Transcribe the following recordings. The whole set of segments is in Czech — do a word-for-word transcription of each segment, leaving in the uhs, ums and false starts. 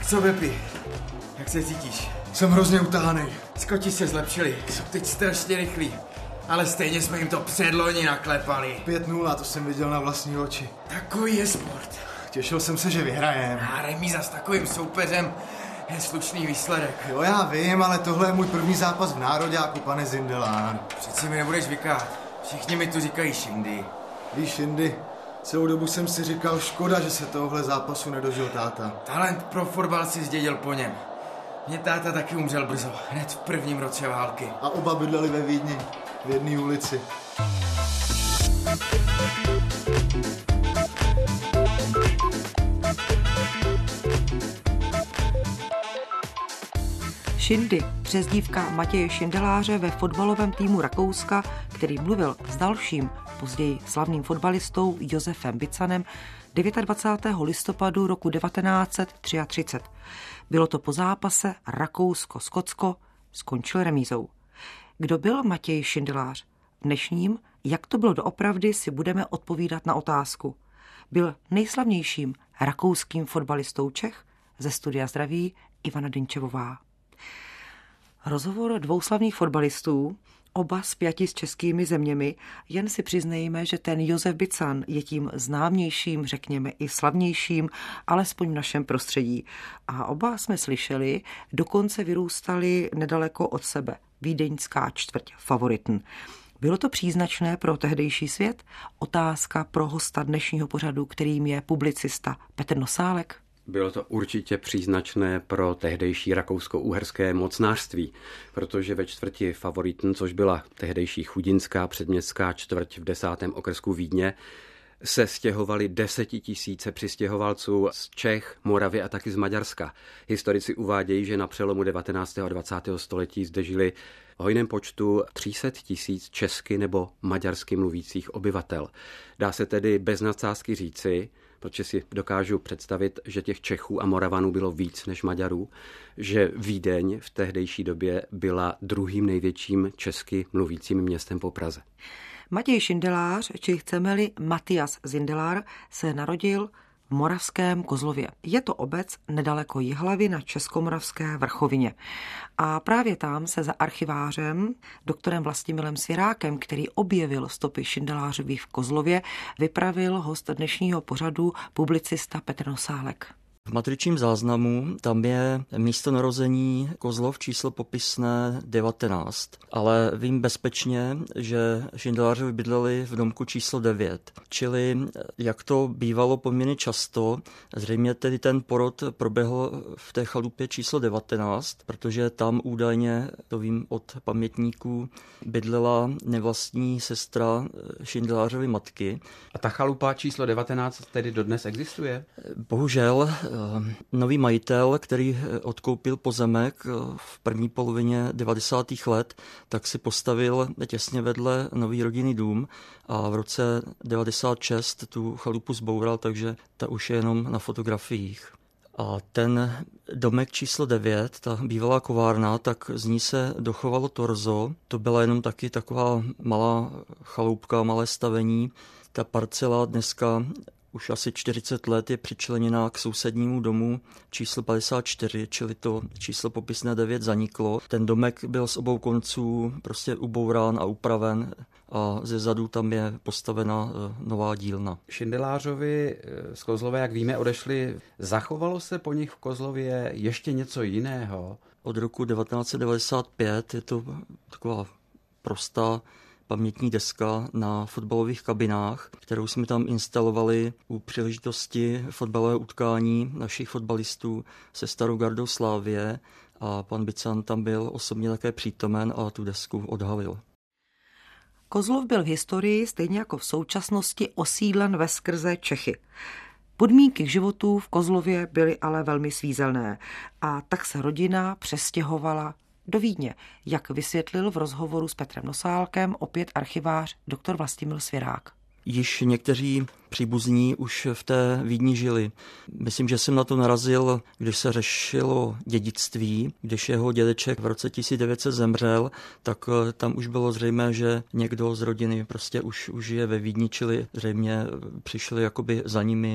Co, Bepi? Jak se cítíš? Jsem hrozně utahaný. Skoti se zlepšili, jsou teď strašně rychlí. Ale stejně jsme jim to předloni naklepali. pět nula, to jsem viděl na vlastní oči. Takový je sport. Těšil jsem se, že vyhrajem. A remíza s takovým soupeřem je slušný výsledek. Jo, já vím, ale tohle je můj první zápas v nároďáku, pane Zindelár. Přeci mi nebudeš vykát. Všichni mi tu říkají Shindy. Víš, Shindy, celou dobu jsem si říkal, škoda, že se tohle zápasu nedožil táta. Talent pro fotbal si zdědil po něm. Mě táta taky umřel brzo, hned v prvním roce války. A oba bydleli ve Vídni, v jedné ulici. Shindy, přezdívka Matěje Šindeláře ve fotbalovém týmu Rakouska, který mluvil s dalším, později slavným fotbalistou Josefem Bicanem dvacátého devátého listopadu roku devatenáct set třicet tři. Bylo to po zápase Rakousko-Skotsko, skončil remízou. Kdo byl Matěj Šindelář? V dnešním Jak to bylo doopravdy si budeme odpovídat na otázku. Byl nejslavnějším rakouským fotbalistou Čech? Ze studia zdraví Ivana Dinčevová. Rozhovor dvou slavných fotbalistů, oba spjati s českými zeměmi, jen si přiznejme, že ten Josef Bican je tím známějším, řekněme i slavnějším, alespoň v našem prostředí. A oba jsme slyšeli, dokonce vyrůstali nedaleko od sebe. Vídeňská čtvrť Favoritn. Bylo to příznačné pro tehdejší svět? Otázka pro hosta dnešního pořadu, kterým je publicista Petr Nosálek. Bylo to určitě příznačné pro tehdejší rakousko-uherské mocnářství, protože ve čtvrti Favoritn, což byla tehdejší chudinská předměstská čtvrť v desátém okrsku Vídně, se stěhovali desetitisíce přistěhovalců z Čech, Moravy a taky z Maďarska. Historici uvádějí, že na přelomu devatenáctého a dvacátého století zde žili v hojném počtu tři sta tisíc česky nebo maďarsky mluvících obyvatel. Dá se tedy bez nadsázky říci, protože si dokážu představit, že těch Čechů a Moravanů bylo víc než Maďarů, že Vídeň v tehdejší době byla druhým největším česky mluvícím městem po Praze. Matěj Šindelář, či chceme-li Matias Zindelár, se narodil v moravském Kozlově. Je to obec nedaleko Jihlavy na Českomoravské vrchovině. A právě tam se za archivářem, doktorem Vlastimilem Svěrákem, který objevil stopy Šindelářových v Kozlově, vypravil host dnešního pořadu publicista Petr Nosálek. V matričním záznamu tam je místo narození Kozlov číslo popisné devatenáct, ale vím bezpečně, že Šindelářovi bydleli v domku číslo devět, čili jak to bývalo poměrně často, zřejmě tedy ten porod proběhl v té chalupě číslo devatenáct, protože tam údajně, to vím od pamětníků, bydlela nevlastní sestra Šindelářovy matky. A ta chalupa číslo devatenáct tedy dodnes existuje? Bohužel nový majitel, který odkoupil pozemek v první polovině devadesátých let, tak si postavil těsně vedle nový rodinný dům a v roce devadesát šest tu chalupu zboural, takže ta už je jenom na fotografiích. A ten domek číslo devět, ta bývalá kovárna, tak z ní se dochovalo torzo. To byla jenom taky taková malá chaloupka, malé stavení. Ta parcela dneska už asi čtyřicet let je přičleněná k sousednímu domu číslo padesát čtyři, čili to číslo popisné devět zaniklo. Ten domek byl z obou konců prostě ubourán a upraven a ze zadu tam je postavena nová dílna. Šindelářovi z Kozlové, jak víme, odešli. Zachovalo se po nich v Kozlově ještě něco jiného? Od roku devatenáct set devadesát pět je to taková prostá pamětní deska na fotbalových kabinách, kterou jsme tam instalovali u příležitosti fotbalového utkání našich fotbalistů se Starou gardou Slavie a pan Bican tam byl osobně také přítomen a tu desku odhalil. Kozlov byl v historii, stejně jako v současnosti, osídlen veskrze Čechy. Podmínky k životu v Kozlově byly ale velmi svízelné a tak se rodina přestěhovala do Vídně, jak vysvětlil v rozhovoru s Petrem Nosálkem opět archivář doktor Vlastimil Svěrák. Již někteří příbuzní už v té Vídni žili. Myslím, že jsem na to narazil, když se řešilo dědictví, když jeho dědeček v roce tisíc devět set zemřel, tak tam už bylo zřejmé, že někdo z rodiny prostě už, už je ve Vídni, čili zřejmě přišli jakoby za nimi.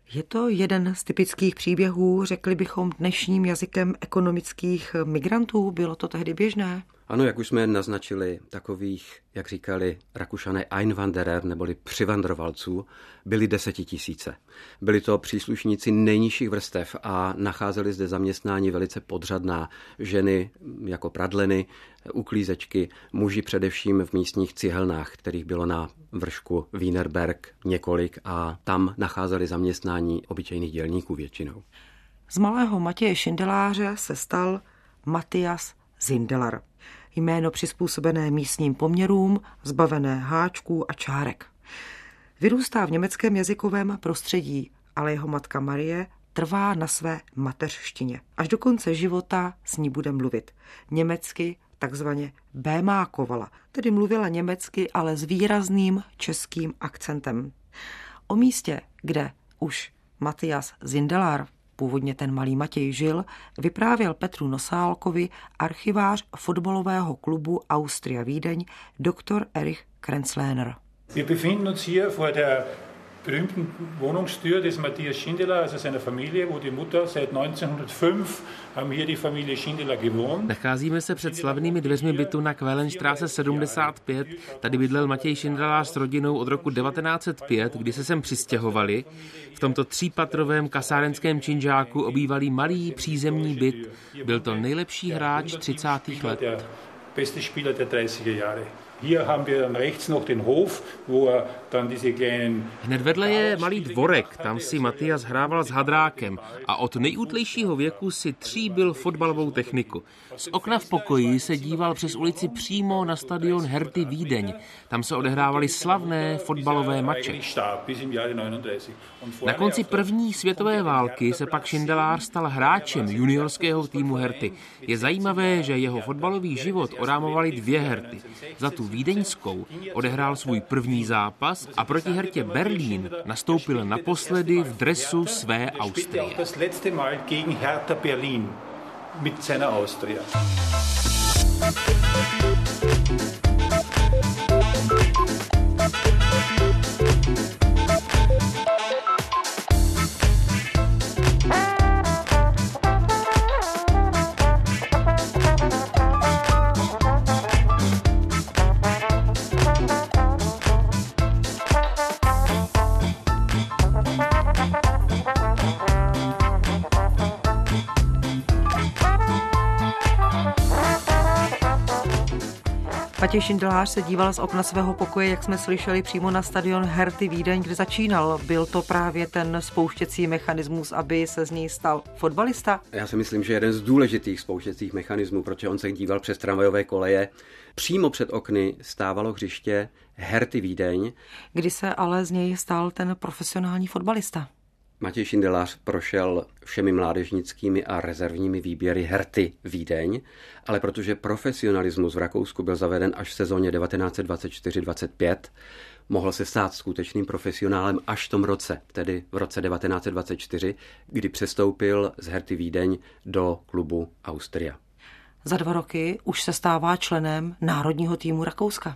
Je to jeden z typických příběhů, řekli bychom dnešním jazykem, ekonomických migrantů? Bylo to tehdy běžné? Ano, jak už jsme naznačili, takových, jak říkali Rakušané, Einwanderer, neboli přivandrovalců, byly desetitisíce. Byli to příslušníci nejnižších vrstev a nacházeli zde zaměstnání velice podřadná. Ženy jako pradleny, uklízečky, muži především v místních cihelnách, kterých bylo na vršku Wienerberg několik a tam nacházeli zaměstnání obyčejných dělníků většinou. Z malého Matěje Šindeláře se stal Matyas Zindelar. Jméno přizpůsobené místním poměrům, zbavené háčků a čárek. Vyrůstá v německém jazykovém prostředí, ale jeho matka Marie trvá na své mateřštině. Až do konce života s ní bude mluvit. Německy takzvaně bémákovala, tedy mluvila německy, ale s výrazným českým akcentem. O místě, kde už Matyas Zindelar, původně ten malý Matěj, žil, vyprávěl Petru Nosálkovi archivář fotbalového klubu Austria Vídeň doktor Erich Krenzläner. Wir befinden uns hier vor der berühmten Wohnungstür des Matthias Schindler, also seiner Familie, wo die Mutter seit neunzehnhundertfünf haben hier die Familie Schindler gewohnt. Nacházíme se před slavnými dveřmi bytu na Quellenstraße sedmdesát pět. Tady bydlel Matěj Šindelář s rodinou od roku devatenáct set pět, kdy se sem přistěhovali. V tomto třípatrovém kasárenském činžáku obývalý malý přízemní byt. Byl to nejlepší hráč třicátých let. Beste Spieler der dreißiger Jahre. Hier haben wir dann rechts noch den Hof, wo er dann diese kleinen... Hned vedle je malý dvorek, tam si Matyas hrával s hadrákem a od nejútlejšího věku si tříbil fotbalovou techniku. Z okna v pokoji se díval přes ulici přímo na stadion Herty Vídeň. Tam se odehrávaly slavné fotbalové mače. Na konci první světové války se pak Šindelář stal hráčem juniorského týmu Herty. Je zajímavé, že jeho fotbalový život orámovaly dvě Herty. Za tu vídeňskou odehrál svůj první zápas a proti Hertě Berlín nastoupil naposledy v dresu své Austrie. Matěj Šindelář se díval z okna svého pokoje, jak jsme slyšeli, přímo na stadion Herty Vídeň, kde začínal. Byl to právě ten spouštěcí mechanismus, aby se z něj stal fotbalista? Já si myslím, že jeden z důležitých spouštěcích mechanismů, protože on se díval přes tramvajové koleje. Přímo před okny stávalo hřiště Herty Vídeň. Kdy se ale z něj stal ten profesionální fotbalista? Matěj Šindelář prošel všemi mládežnickými a rezervními výběry Herty Vídeň, ale protože profesionalismus v Rakousku byl zaveden až v sezóně devatenáct set dvacet čtyři dvacet pět, mohl se stát skutečným profesionálem až v tom roce, tedy v roce devatenáct set dvacet čtyři, kdy přestoupil z Herty Vídeň do klubu Austria. Za dva roky už se stává členem národního týmu Rakouska.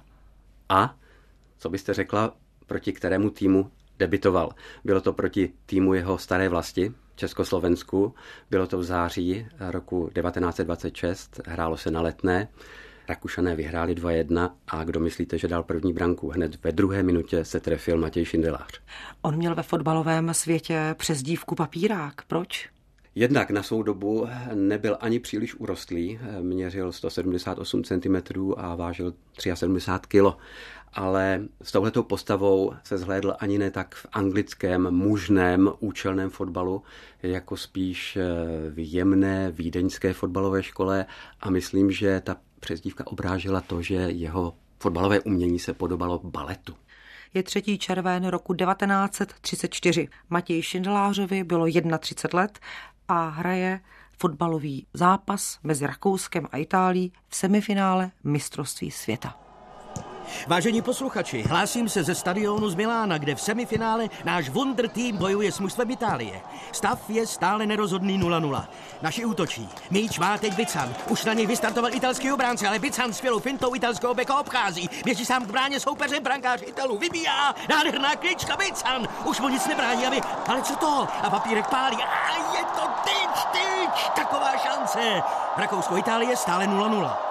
A co byste řekla, proti kterému týmu debitoval? Bylo to proti týmu jeho staré vlasti, Československu. Bylo to v září roku devatenáct set dvacet šest, hrálo se na Letné. Rakušané vyhráli dva jedna a kdo myslíte, že dal první branku? Hned ve druhé minutě se trefil Matěj Šindelář. On měl ve fotbalovém světě přezdívku Papírák. Proč? Jednak na svou dobu nebyl ani příliš urostlý, měřil sto sedmdesát osm centimetrů a vážil sedmdesát tři kilo. Ale s touhletou postavou se zhlédl ani ne tak v anglickém mužném účelném fotbalu, jako spíš v jemné vídeňské fotbalové škole a myslím, že ta přezdívka obrážela to, že jeho fotbalové umění se podobalo baletu. Je třetí červen roku devatenáct set třicet čtyři. Matěji Šindelářovi bylo třicet jedna let a hraje fotbalový zápas mezi Rakouskem a Itálií v semifinále mistrovství světa. Vážení posluchači, hlásím se ze stadionu z Milána, kde v semifinále náš Wunder tým bojuje s mužstvem Itálie. Stav je stále nerozhodný nula nula. Naši útočí. Míč má teď Bican. Už na něj vystartoval italský obránce, ale Bican s skvělou fintou italského beka obchází. Běží sám k bráně soupeře, brankář Italů vybíjá. Nádherná klička Bican. Už mu nic nebrání, aby... Ale co to? A papírek pálí. A je to tyč, tyč. Taková šance. Rakousko-Itálie stále nula nula.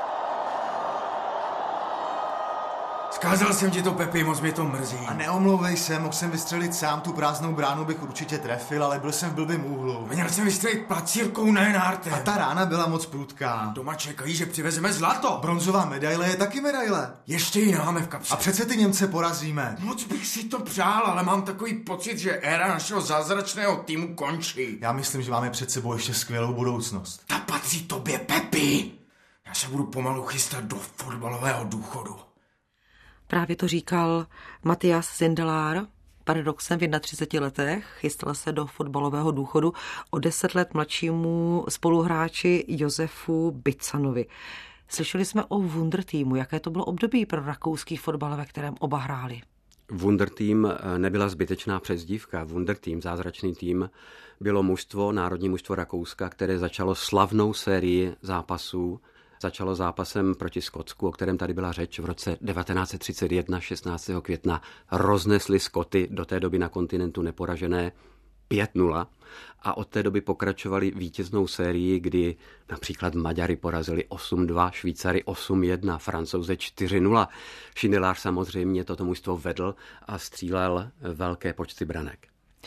Skázal jsem ti to, Pepi, moc mě to mrzí. A neomlouvej se, mohl jsem vystřelit sám, tu prázdnou bránu bych určitě trefil, ale byl jsem v blbým úhlu. Měl jsem vystřelit placírkou, ne nártem. A ta rána byla moc prudká. Doma čekají, že přivezeme zlato. Bronzová medaile je taky medaile. Ještě ji máme v kapse. A přece ty Němce porazíme. Moc bych si to přál, ale mám takový pocit, že éra našeho zázračného týmu končí. Já myslím, že máme před sebou ještě skvělou budoucnost. Ta patří tobě, Pepi. Já se budu pomalu chystat do fotbalového důchodu. Právě to říkal Matthias Sindelar. Paradoxem v třiceti jedné letech chystal se do fotbalového důchodu o deset let mladšímu spoluhráči Josefu Bicanovi. Slyšeli jsme o Wunder týmu. Jaké to bylo období pro rakouský fotbal, ve kterém oba hráli? Wunder tým nebyla zbytečná přezdívka. Wunder tým, zázračný tým, bylo mužstvo, národní mužstvo Rakouska, které začalo slavnou sérii zápasů. Začalo zápasem proti Skotsku, o kterém tady byla řeč v roce devatenáct set třicet jedna, šestnáctého května. Roznesli Skoty, do té doby na kontinentu neporažené, pět nula. A od té doby pokračovali vítěznou sérii, kdy například Maďary porazili osm dva, Švýcary osm jedna, Francouze čtyři nula. Šindelář samozřejmě toto mužstvo vedl a střílel velké počty branek.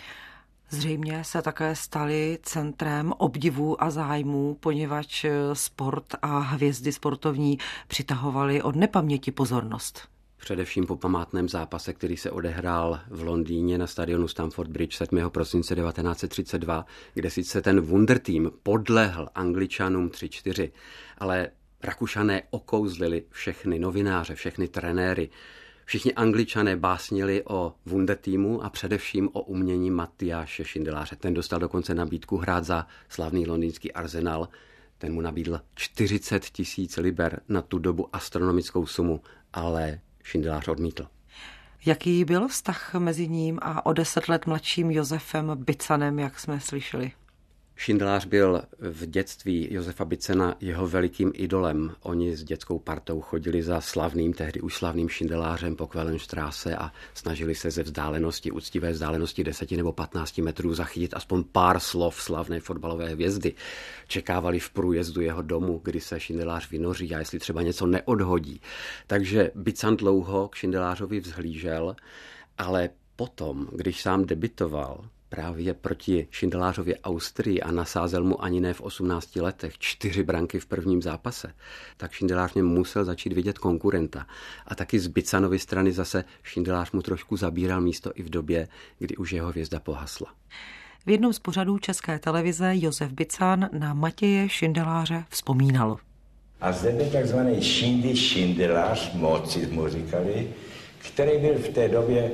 Zřejmě se také stali centrem obdivu a zájmu, poněvadž sport a hvězdy sportovní přitahovaly od nepaměti pozornost. Především po památném zápase, který se odehrál v Londýně na stadionu Stamford Bridge sedmého prosince devatenáct set třicet dva, kde sice ten Wunder tým podlehl Angličanům tři čtyři, ale Rakušané okouzlili všechny novináře, všechny trenéry. Všichni Angličané básnili o Wunder týmu a především o umění Matyáše Šindeláře. Ten dostal dokonce nabídku hrát za slavný londýnský Arsenal. Ten mu nabídl čtyřicet tisíc liber, na tu dobu astronomickou sumu, ale Šindelář odmítl. Jaký byl vztah mezi ním a o deset let mladším Josefem Bicanem, jak jsme slyšeli? Šindelář byl v dětství Josefa Bicana jeho velikým idolem. Oni s dětskou partou chodili za slavným, tehdy už slavným Šindelářem po Quellenstraße a snažili se ze vzdálenosti, úctivé vzdálenosti deseti nebo patnácti metrů zachytit aspoň pár slov slavné fotbalové hvězdy. Čekávali v průjezdu jeho domu, kdy se Šindelář vynoří a jestli třeba něco neodhodí. Takže Bican dlouho k Šindelářovi vzhlížel, ale potom, když sám debitoval právě proti Šindelářově Austrii a nasázel mu ani ne v osmnácti letech čtyři branky v prvním zápase, tak Šindelář mě musel začít vidět konkurenta. A taky z Bicanovy strany zase Šindelář mu trošku zabíral místo i v době, kdy už jeho hvězda pohasla. V jednom z pořadů České televize Josef Bican na Matěje Šindeláře vzpomínal. A zde byl takzvaný Šindy Šindelář, moci mu říkali, který byl v té době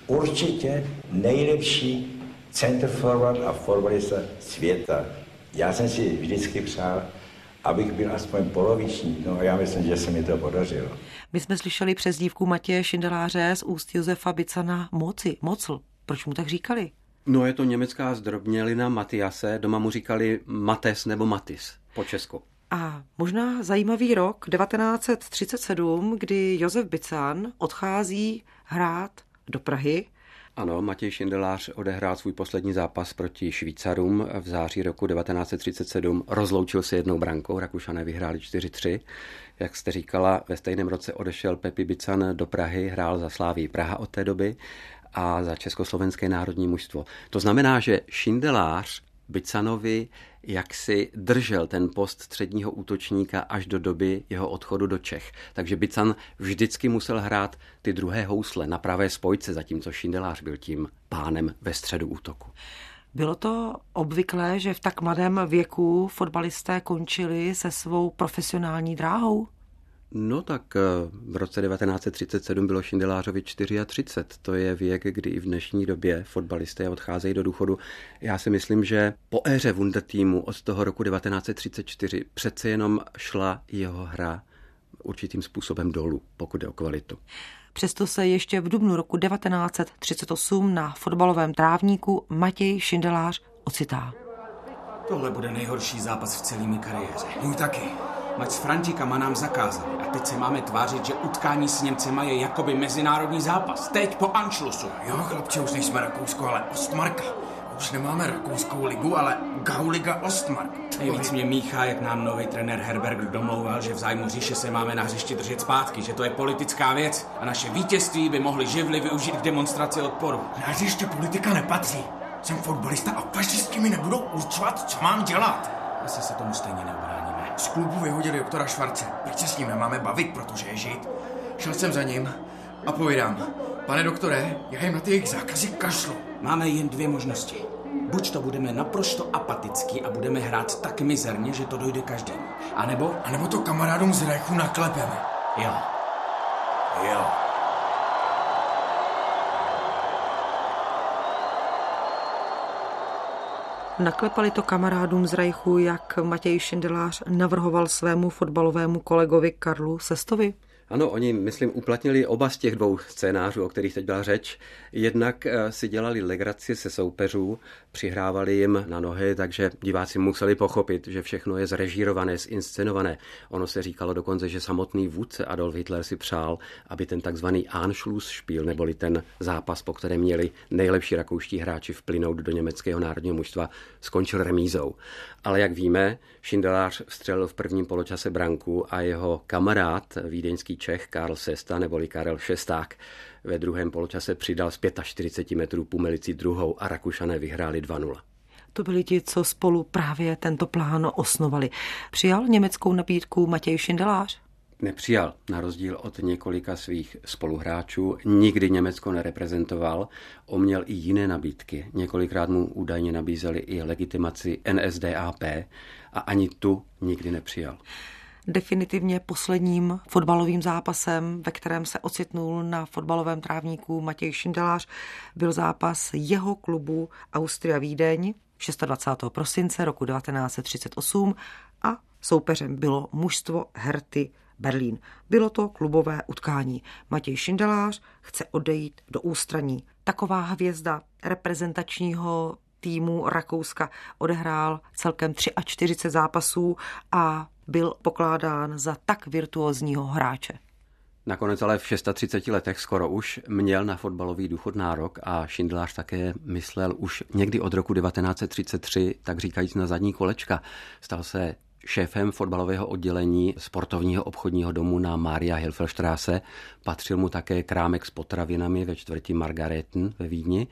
určitě nejlepší center forward a fotbalista světa. Já jsem si vždycky přál, abych byl aspoň poloviční, no a já myslím, že se mi to podařilo. My jsme slyšeli přezdívku Matěje Šindeláře z úst Josefa Bicana Moci, Mocl. Proč mu tak říkali? No je to německá zdrobnělina Matyase, doma mu říkali Mates nebo Matis po česku. A možná zajímavý rok devatenáct set třicet sedm, kdy Josef Bican odchází hrát do Prahy. Ano, Matěj Šindelář odehrál svůj poslední zápas proti Švýcarům v září roku devatenáct set třicet sedm. Rozloučil se jednou brankou, Rakušané vyhráli čtyři tři. Jak jste říkala, ve stejném roce odešel Pepi Bican do Prahy, hrál za Slavii Praha od té doby a za československé národní mužstvo. To znamená, že Šindelář Bicanovi jaksi držel ten post středního útočníka až do doby jeho odchodu do Čech. Takže Bican vždycky musel hrát ty druhé housle na pravé spojce, zatímco Šindelář byl tím pánem ve středu útoku. Bylo to obvyklé, že v tak mladém věku fotbalisté končili se svou profesionální dráhou? No tak v roce devatenáct set třicet sedm bylo Šindelářovi třicet čtyři. To je věk, kdy i v dnešní době fotbalisté odcházejí do důchodu. Já si myslím, že po éře Wunder týmu od toho roku devatenáct set třicet čtyři přece jenom šla jeho hra určitým způsobem dolů, pokud jde o kvalitu. Přesto se ještě v dubnu roku devatenáct set třicet osm na fotbalovém trávníku Matěj Šindelář ocitá. Tohle bude nejhorší zápas v celé mé kariéře. Můj taky. Mať s Frantíkama nám zakázali a teď se máme tvářit, že utkání s Němcema je jakoby mezinárodní zápas. Teď po Anschlussu. Jo, chlapče, už nejsme Rakousko, ale Ostmarka. Už nemáme Rakouskou ligu, ale Gauliga Ostmark. Nejvíc mě míchá, jak nám nový trenér Herberger domlouval, že v zájmu říše se máme na hřišti držet zpátky, že to je politická věc a naše vítězství by mohli živly využít k demonstraci odporu. Na hřiště politika nepatří. Jsem fotbalista a fašisti mi nebudou určovat, co mám dělat. Asi se tomu stejně neubráníme. Z klubu vyhodili doktora Švarce. Proč se s ním nemáme bavit, protože je žid? Šel jsem za ním a povídám. Pane doktore, já jim na ty jejich zákazy kašlu. Máme jen dvě možnosti. Buď to budeme naprosto apatický a budeme hrát tak mizerně, že to dojde každému. A nebo? A nebo to kamarádům z Reichu naklepeme. Jo. Jo. Naklepali to kamarádům z Reichu, jak Matěj Šindelář navrhoval svému fotbalovému kolegovi Karlu Sestovi? Ano, oni, myslím, uplatnili oba z těch dvou scénářů, o kterých teď byla řeč. Jednak si dělali legraci se soupeřů, přihrávali jim na nohy, takže diváci museli pochopit, že všechno je zrežírované, zinscenované. Ono se říkalo dokonce, že samotný vůdce Adolf Hitler si přál, aby ten takzvaný Anschlussspiel, neboli ten zápas, po kterém měli nejlepší rakouští hráči vplynout do německého národního mužstva, skončil remízou. Ale jak víme, Šindelář vstřelil v prvním poločase branku a jeho kamarád, vídeňský Čech Karl Sesta, neboli Karel Šesták, ve druhém poločase přidal z čtyřicet pět metrů Pumelici druhou a Rakušané vyhráli dva nula. To byli ti, co spolu právě tento plán osnovali. Přijal německou nabídku Matěj Šindelář? Nepřijal, na rozdíl od několika svých spoluhráčů. Nikdy Německo nereprezentoval, on měl i jiné nabídky. Několikrát mu údajně nabízeli i legitimaci N S D A P a ani tu nikdy nepřijal. Definitivně posledním fotbalovým zápasem, ve kterém se ocitnul na fotbalovém trávníku Matěj Šindelář, byl zápas jeho klubu Austria Vídeň dvacátého šestého prosince roku devatenáct set třicet osm a soupeřem bylo mužstvo Herty Berlín. Bylo to klubové utkání. Matěj Šindelář chce odejít do ústraní. Taková hvězda reprezentačního týmu Rakouska odehrál celkem čtyřicet tři zápasů a byl pokládán za tak virtuózního hráče. Nakonec ale v třiceti šesti letech skoro už měl na fotbalový důchod nárok a Šindelář také myslel už někdy od roku devatenáct set třicet tři, tak říkajíc na zadní kolečka. Stal se šéfem fotbalového oddělení sportovního obchodního domu na Maria-Hilferstraße. Patřil mu také krámek s potravinami ve čtvrti Margareten ve Vídni.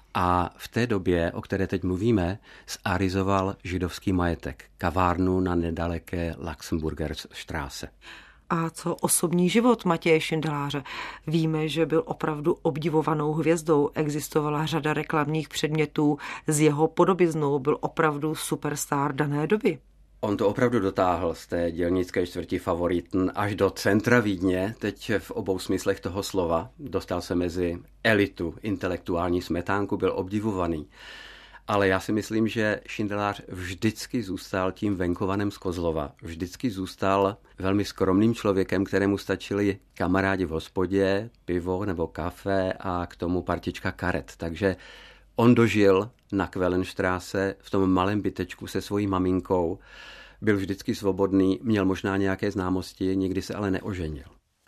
A v té době, o které teď mluvíme, zarizoval židovský majetek, kavárnu na nedaleké Luxemburgerstraße. A co osobní život Matěje Šindeláře? Víme, že byl opravdu obdivovanou hvězdou. Existovala řada reklamních předmětů s jeho podobiznou. Byl opravdu superstar dané doby. On to opravdu dotáhl z té dělnické čtvrti Favoriten až do centra Vídně, teď v obou smyslech toho slova. Dostal se mezi elitu, intelektuální smetánku, byl obdivovaný. Ale já si myslím, že Šindelář vždycky zůstal tím venkovanem z Kozlova. Vždycky zůstal velmi skromným člověkem, kterému stačili kamarádi v hospodě, pivo nebo kafe a k tomu partička karet. Takže on dožil na Quellenstraße v tom malém bytečku se svojí maminkou. Byl vždycky svobodný, měl možná nějaké známosti, nikdy se ale neoženil.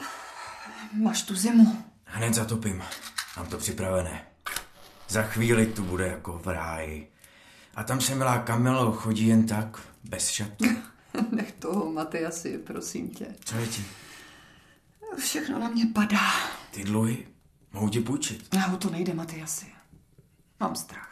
Máš tu zimu? Hned zatopím. Mám to připravené. Za chvíli tu bude jako v ráji. A tam se, milá Kamilo, chodí jen tak, bez šatů. Nech toho, Matyasi, prosím tě. Co je ti? Všechno na mě padá. Ty dluhy? Mohu ti půjčit? Já, o to nejde, Matyasi. Mám strach.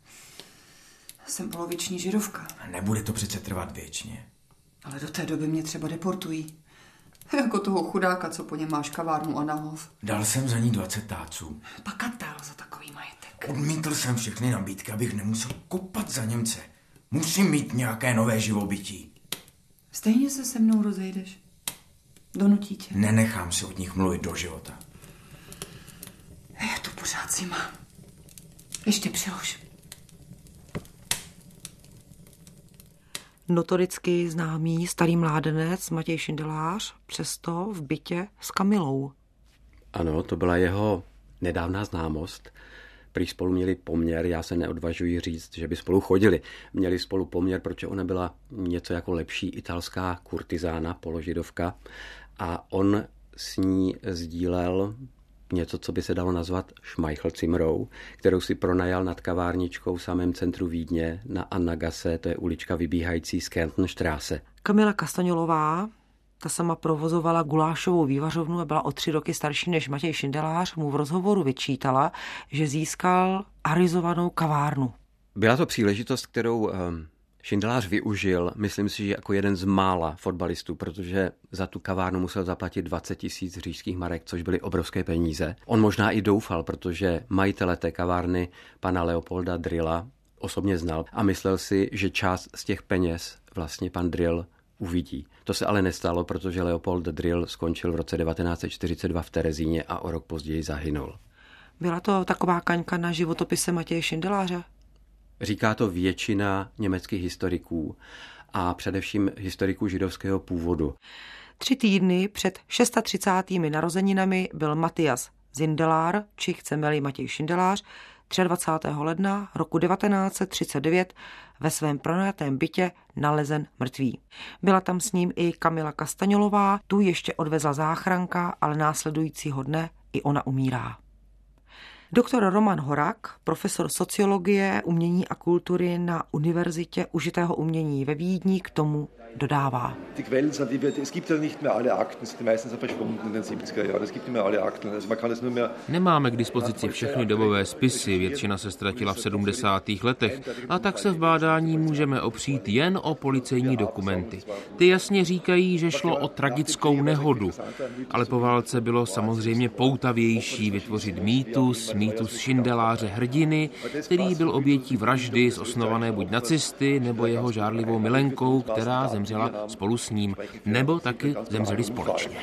Jsem poloviční židovka. Nebude to přece trvat věčně. Ale do té doby mě třeba deportují. Jako toho chudáka, co po něm máš kavárnu a nahov. Dal jsem za ní dvacet táců. Pakatel za takový majetek. Odmítl jsem všechny nabídky, abych nemusel kopat za Němce. Musím mít nějaké nové živobytí. Stejně se se mnou rozejdeš. Donutí tě. Nenechám se od nich mluvit do života. Je tu pořád zima. Ještě přilož. Notoricky známý starý mládenec Matěj Šindelář, přesto v bytě s Kamilou. Ano, to byla jeho nedávná známost. Prý spolu měli poměr, já se neodvažuji říct, že by spolu chodili. Měli spolu poměr, protože ona byla něco jako lepší italská kurtizána, položidovka, a on s ní sdílel něco, co by se dalo nazvat Schmeichelzimmerou, kterou si pronajal nad kavárničkou v samém centru Vídně na Annagasse, to je ulička vybíhající z Kärntenstraße. Kamila Kastaňolová, ta sama provozovala gulášovou vývařovnu a byla o tři roky starší než Matěj Šindelář, mu v rozhovoru vyčítala, že získal arizovanou kavárnu. Byla to příležitost, kterou Šindelář využil, myslím si, že jako jeden z mála fotbalistů, protože za tu kavárnu musel zaplatit dvacet tisíc říšských marek, což byly obrovské peníze. On možná i doufal, protože majitele té kavárny, pana Leopolda Drilla, osobně znal a myslel si, že část z těch peněz vlastně pan Drill uvidí. To se ale nestalo, protože Leopold Drill skončil v roce devatenáct set čtyřicet dva v Terezíně a o rok později zahynul. Byla to taková kaňka na životopise Matěje Šindeláře? Říká to většina německých historiků a především historiků židovského původu. Tři týdny před třicátými šesti narozeninami byl Matthias Sindelar, či chceme-li Matěj Šindelář, dvacátého třetího ledna roku devatenáct set třicet devět ve svém pronajatém bytě nalezen mrtvý. Byla tam s ním i Kamila Kastaňolová, tu ještě odvezla záchranka, ale následujícího dne i ona umírá. Doktor Roman Horak, profesor sociologie, umění a kultury na Univerzitě užitého umění ve Vídni, k tomu dodává. Nemáme k dispozici všechny dobové spisy, většina se ztratila v sedmdesátých letech, a tak se v bádání můžeme opřít jen o policejní dokumenty. Ty jasně říkají, že šlo o tragickou nehodu, ale po válce bylo samozřejmě poutavější vytvořit mýtus, mýtus Šindeláře hrdiny, který byl obětí vraždy zosnované buď nacisty, nebo jeho žárlivou milenkou, která zemřela spolu s ním, nebo taky zemřeli společně.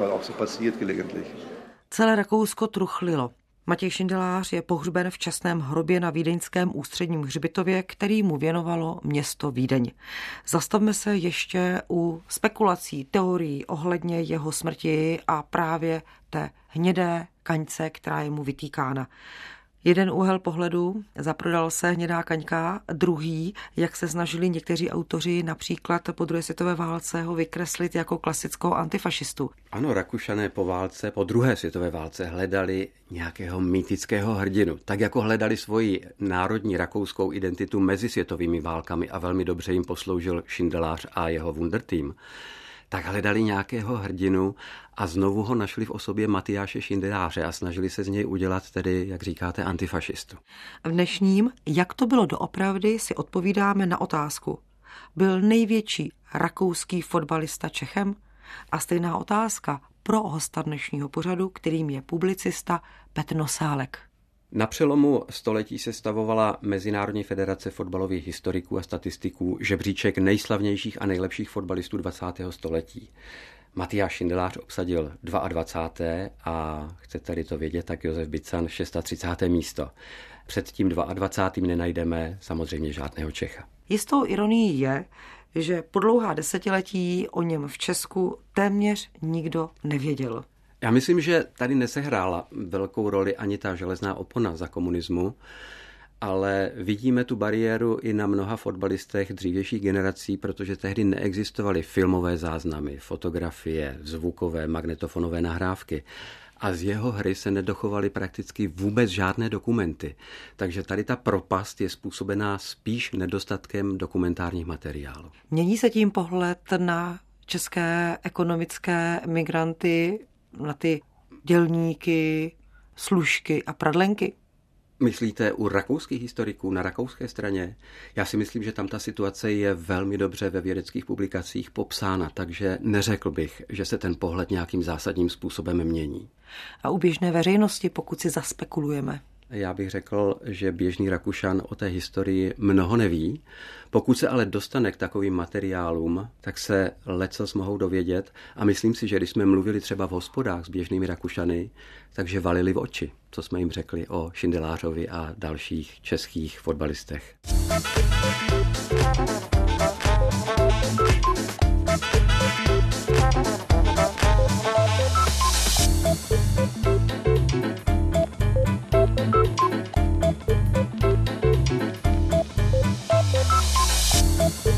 Celé Rakousko truchlilo. Matěj Šindelář je pohřben v čestném hrobě na vídeňském ústředním hřbitově, který mu věnovalo město Vídeň. Zastavme se ještě u spekulací, teorií ohledně jeho smrti a právě té hnědé kaňce, která je mu vytýkána. Jeden úhel pohledu, zaprodal se hnědá kaňka, druhý, jak se snažili někteří autoři například po druhé světové válce ho vykreslit jako klasickou antifašistu. Ano, Rakušané po válce, po druhé světové válce hledali nějakého mýtického hrdinu, tak jako hledali svoji národní rakouskou identitu mezi světovými válkami a velmi dobře jim posloužil Šindelář a jeho Wunderteam. Tak hledali nějakého hrdinu a znovu ho našli v osobě Matyáše Šindeláře a snažili se z něj udělat tedy, jak říkáte, antifašistu. V dnešním, jak to bylo doopravdy, si odpovídáme na otázku. Byl největší rakouský fotbalista Čechem? A stejná otázka pro hosta dnešního pořadu, kterým je publicista Petr Nosálek. Na přelomu století se stavovala Mezinárodní federace fotbalových historiků a statistiků žebříček nejslavnějších a nejlepších fotbalistů dvacátého století. Matyáš Šindelář obsadil dvacáté druhé a chcete-li to vědět, tak Josef Bican třicáté šesté místo. Před tím dvacátým druhým nenajdeme samozřejmě žádného Čecha. Jistou ironií je, že po dlouhá desetiletí o něm v Česku téměř nikdo nevěděl. Já myslím, že tady nesehrála velkou roli ani ta železná opona za komunismu, ale vidíme tu bariéru i na mnoha fotbalistech dřívějších generací, protože tehdy neexistovaly filmové záznamy, fotografie, zvukové, magnetofonové nahrávky. A z jeho hry se nedochovaly prakticky vůbec žádné dokumenty. Takže tady ta propast je způsobená spíš nedostatkem dokumentárních materiálů. Mění se tím pohled na české ekonomické migranty, na ty dělníky, služky a pradlenky? Myslíte u rakouských historiků na rakouské straně? Já si myslím, že tam ta situace je velmi dobře ve vědeckých publikacích popsána, takže neřekl bych, že se ten pohled nějakým zásadním způsobem mění. A u běžné veřejnosti, pokud si zaspekulujeme? Já bych řekl, že běžný Rakušan o té historii mnoho neví. Pokud se ale dostane k takovým materiálům, tak se lecos mohou dovědět a myslím si, že když jsme mluvili třeba v hospodách s běžnými Rakušany, takže valili v oči, co jsme jim řekli o Šindelářovi a dalších českých fotbalistech. Thank you.